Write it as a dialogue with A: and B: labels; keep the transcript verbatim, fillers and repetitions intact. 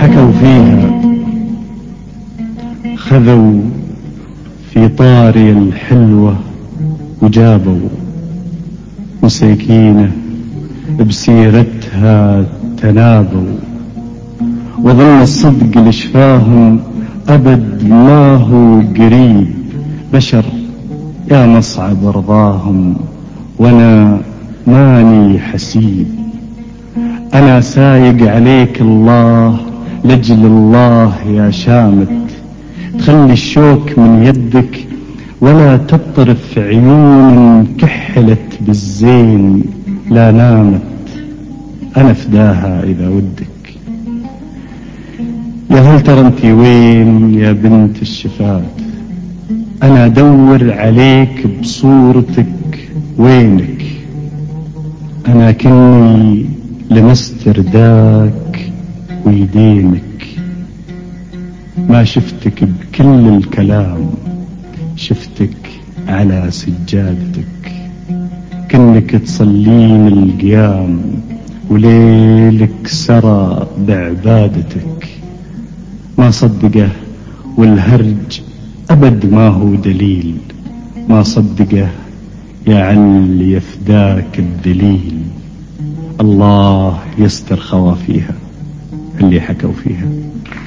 A: حكوا فيها خذوا في طاري الحلوة وجابوا مسيكينة بسيرتها تنابوا، وظل الصدق لشفاهم أبد ما هو قريب. بشر يا مصعب رضاهم وانا ماني حسيب، انا سايق عليك الله لجل الله يا شامت، تخلي الشوك من يدك ولا تطرف عيون كحلت بالزين لا نامت، انا فداها اذا ودك. يا هل ترى انتي وين يا بنت الشفات، انا ادور عليك بصورتك وينك، انا كني لمست رداك ويدينك، ما شفتك بكل الكلام شفتك على سجادتك، كنك تصلين القيام وليلك سرى بعبادتك. ما صدقه والهرج أبد ما هو دليل، ما صدقه يا عل يفداك الذليل، الله يستر خوافيها اللي حكوا فيها.